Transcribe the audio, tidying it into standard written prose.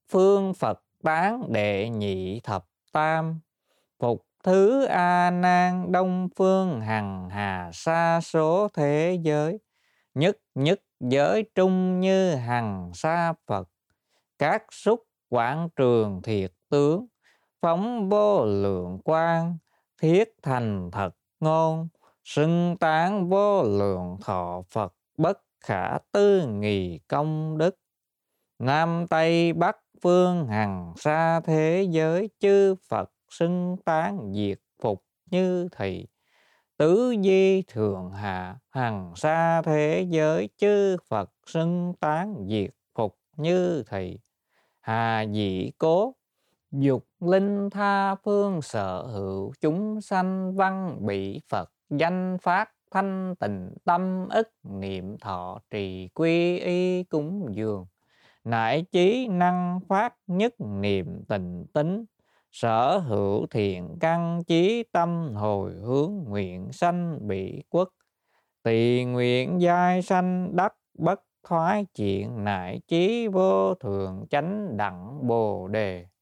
phương Phật tán đệ nhị thập tam. Phục thứ A Nan đông phương hằng hà sa số thế giới. Nhất nhất giới trung như hằng sa Phật. Các xúc quảng trường thiệt tướng. Phóng vô lượng quang. Thiết thành thật ngôn. Xưng tán vô lượng thọ Phật. Bất khả tư nghì công đức. Nam Tây Bắc phương hằng sa thế giới. Chư Phật xưng tán diệt phục như thị. Tứ di thường hạ hằng sa thế giới. Chư Phật xưng tán diệt phục như thị. Hà dĩ cố dục linh tha phương sở hữu. Chúng sanh văn bị Phật danh phát. Thanh tịnh tâm ức niệm thọ trì quy y cúng dường. Nại chí năng phát nhất niệm tình tính. Sở hữu thiện căn chí tâm hồi hướng. Nguyện sanh bị quốc. Tỳ nguyện giai sanh đắc bất thoái chuyện. Nại chí vô thượng chánh đẳng bồ đề.